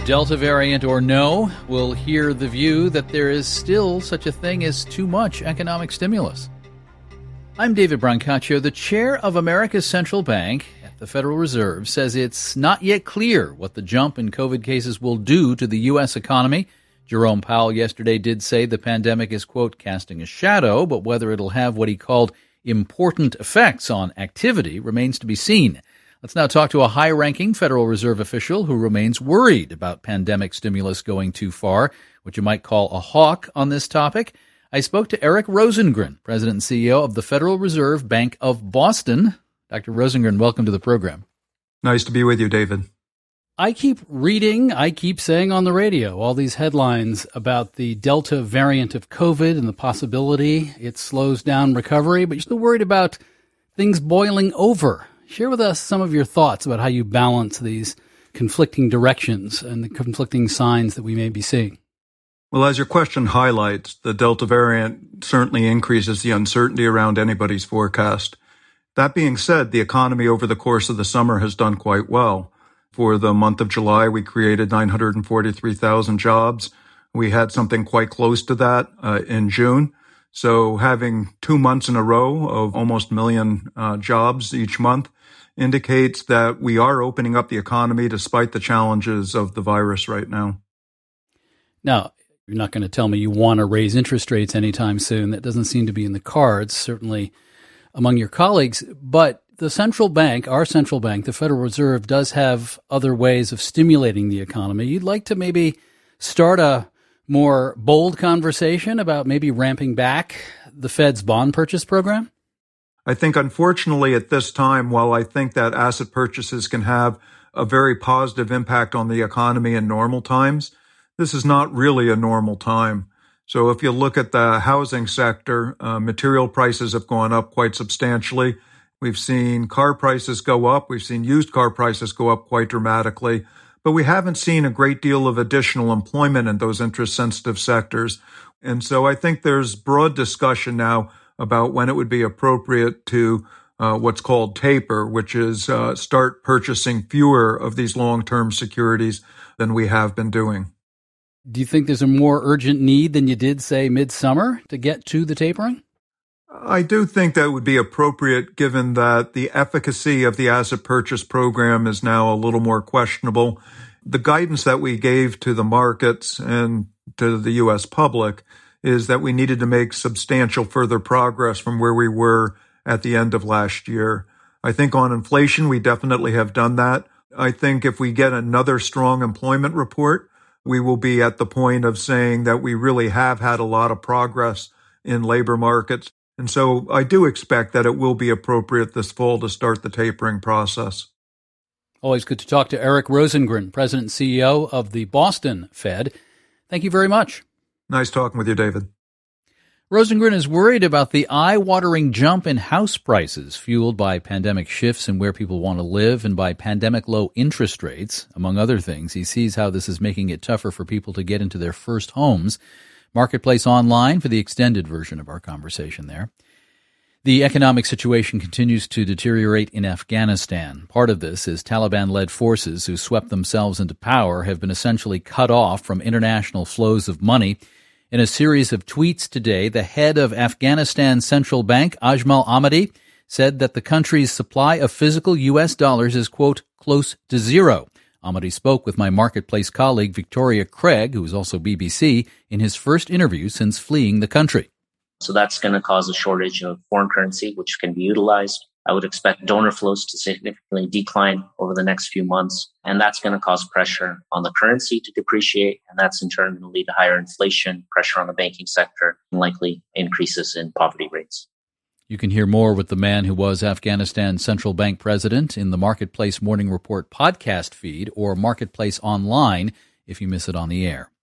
Delta variant or no, we'll hear the view that there is still such a thing as too much economic stimulus. I'm David Brancaccio. The chair of America's central bank at the Federal Reserve says it's not yet clear what the jump in COVID cases will do to the U.S. economy. Jerome Powell yesterday did say the pandemic is, quote, casting a shadow, but whether it'll have what he called important effects on activity remains to be seen. Let's now talk to a high-ranking Federal Reserve official who remains worried about pandemic stimulus going too far, what you might call a hawk on this topic. I spoke to Eric Rosengren, President and CEO of the Federal Reserve Bank of Boston. Dr. Rosengren, welcome to the program. Nice to be with you, David. I keep saying on the radio, all these headlines about the Delta variant of COVID and the possibility it slows down recovery, but you're still worried about things boiling over. Share with us some of your thoughts about how you balance these conflicting directions and the conflicting signs that we may be seeing. Well, as your question highlights, the Delta variant certainly increases the uncertainty around anybody's forecast. That being said, the economy over the course of the summer has done quite well. For the month of July, we created 943,000 jobs. We had something quite close to that in June. So having 2 months in a row of almost 1 million jobs each month indicates that we are opening up the economy despite the challenges of the virus right now. Now, you're not going to tell me you want to raise interest rates anytime soon. That doesn't seem to be in the cards, certainly among your colleagues. But the central bank, our central bank, the Federal Reserve, does have other ways of stimulating the economy. You'd like to maybe start a more bold conversation about maybe ramping back the Fed's bond purchase program? I think, unfortunately, at this time, while I think that asset purchases can have a very positive impact on the economy in normal times, this is not really a normal time. So if you look at the housing sector, material prices have gone up quite substantially. We've seen car prices go up. We've seen used car prices go up quite dramatically. But we haven't seen a great deal of additional employment in those interest-sensitive sectors. And so I think there's broad discussion now about when it would be appropriate to what's called taper, which is start purchasing fewer of these long-term securities than we have been doing. Do you think there's a more urgent need than you did, say, midsummer to get to the tapering? I do think that would be appropriate given that the efficacy of the asset purchase program is now a little more questionable. The guidance that we gave to the markets and to the U.S. public is that we needed to make substantial further progress from where we were at the end of last year. I think on inflation, we definitely have done that. I think if we get another strong employment report, we will be at the point of saying that we really have had a lot of progress in labor markets. And so I do expect that it will be appropriate this fall to start the tapering process. Always good to talk to Eric Rosengren, President and CEO of the Boston Fed. Thank you very much. Nice talking with you, David. Rosengren is worried about the eye-watering jump in house prices fueled by pandemic shifts in where people want to live and by pandemic low interest rates. Among other things, he sees how this is making it tougher for people to get into their first homes. Marketplace Online for the extended version of our conversation there. The economic situation continues to deteriorate in Afghanistan. Part of this is Taliban-led forces who swept themselves into power have been essentially cut off from international flows of money. In a series of tweets today, the head of Afghanistan's central bank, Ajmal Ahmadi, said that the country's supply of physical U.S. dollars is, quote, close to zero. Ahmadi spoke with my Marketplace colleague Victoria Craig, who is also BBC, in his first interview since fleeing the country. So that's going to cause a shortage of foreign currency, which can be utilized. I would expect donor flows to significantly decline over the next few months, and that's going to cause pressure on the currency to depreciate, and that's in turn going to lead to higher inflation, pressure on the banking sector, and likely increases in poverty rates. You can hear more with the man who was Afghanistan's central bank president in the Marketplace Morning Report podcast feed or Marketplace Online if you miss it on the air.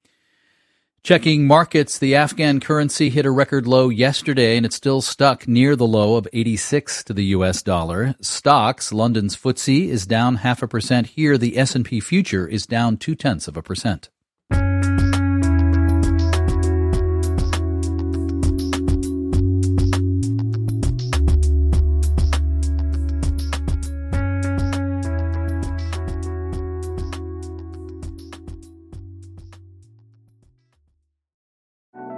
Checking markets, the Afghan currency hit a record low yesterday, and it's still stuck near the low of 86 to the U.S. dollar. Stocks, London's FTSE is down 0.5% here. The S&P future is down 0.2%.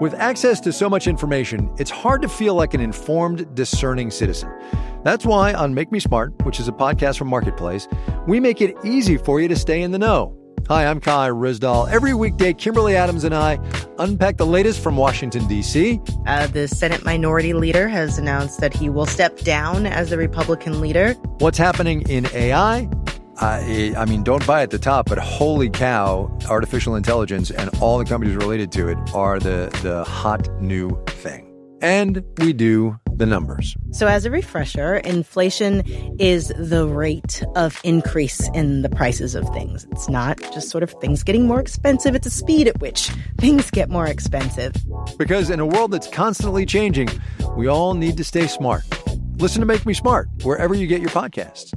With access to so much information, it's hard to feel like an informed, discerning citizen. That's why on Make Me Smart, which is a podcast from Marketplace, we make it easy for you to stay in the know. Hi, I'm Kai Ryssdal. Every weekday, Kimberly Adams and I unpack the latest from Washington, D.C. The Senate Minority Leader has announced that he will step down as the Republican leader. What's happening in AI? I mean, don't buy at the top, but holy cow, artificial intelligence and all the companies related to it are the hot new thing. And we do the numbers. So as a refresher, inflation is the rate of increase in the prices of things. It's not just sort of things getting more expensive. It's the speed at which things get more expensive. Because in a world that's constantly changing, we all need to stay smart. Listen to Make Me Smart wherever you get your podcasts.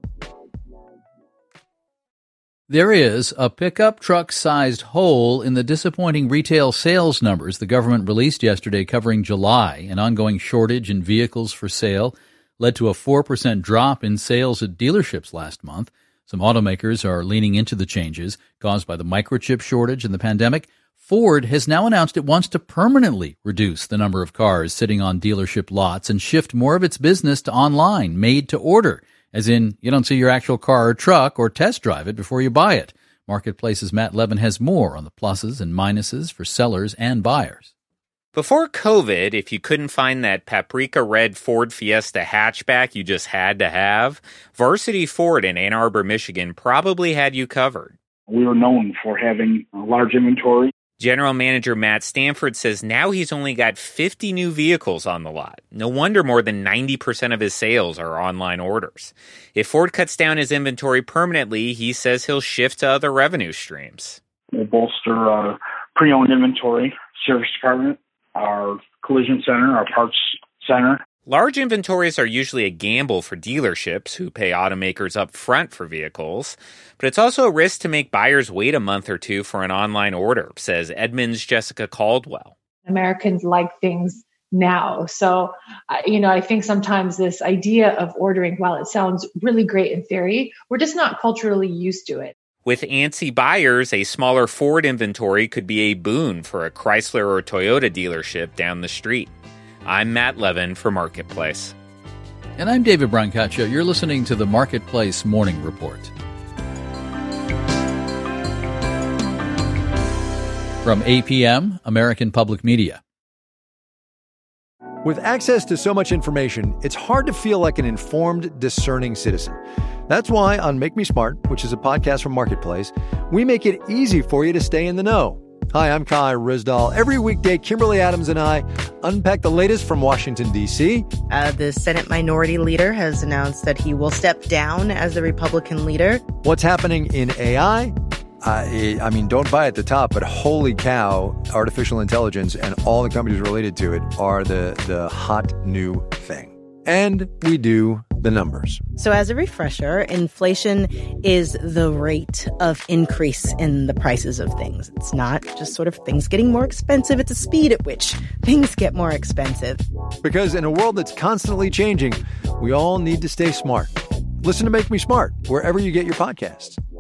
There is a pickup truck-sized hole in the disappointing retail sales numbers the government released yesterday covering July. An ongoing shortage in vehicles for sale led to a 4% drop in sales at dealerships last month. Some automakers are leaning into the changes caused by the microchip shortage and the pandemic. Ford has now announced it wants to permanently reduce the number of cars sitting on dealership lots and shift more of its business to online, made to order. As in, you don't see your actual car or truck or test drive it before you buy it. Marketplace's Matt Levin has more on the pluses and minuses for sellers and buyers. Before COVID, if you couldn't find that paprika red Ford Fiesta hatchback you just had to have, Varsity Ford in Ann Arbor, Michigan probably had you covered. We were known for having a large inventory. General Manager Matt Stanford says now he's only got 50 new vehicles on the lot. No wonder more than 90% of his sales are online orders. If Ford cuts down his inventory permanently, he says he'll shift to other revenue streams. We'll bolster our pre-owned inventory, service department, our collision center, our parts center. Large inventories are usually a gamble for dealerships who pay automakers up front for vehicles, but it's also a risk to make buyers wait a month or two for an online order, says Edmunds' Jessica Caldwell. Americans like things now. So, I think sometimes this idea of ordering, while it sounds really great in theory, we're just not culturally used to it. With antsy buyers, a smaller Ford inventory could be a boon for a Chrysler or Toyota dealership down the street. I'm Matt Levin for Marketplace. And I'm David Brancaccio. You're listening to the Marketplace Morning Report. From APM, American Public Media. With access to so much information, it's hard to feel like an informed, discerning citizen. That's why on Make Me Smart, which is a podcast from Marketplace, we make it easy for you to stay in the know. Hi, I'm Kai Ryssdal. Every weekday, Kimberly Adams and I unpack the latest from Washington, D.C. The Senate Minority Leader has announced that he will step down as the Republican leader. What's happening in AI? I mean, don't buy at the top, but holy cow, artificial intelligence and all the companies related to it are the hot new thing. And we do the numbers. So as a refresher, inflation is the rate of increase in the prices of things. It's not just sort of things getting more expensive. It's the speed at which things get more expensive. Because in a world that's constantly changing, we all need to stay smart. Listen to Make Me Smart wherever you get your podcasts.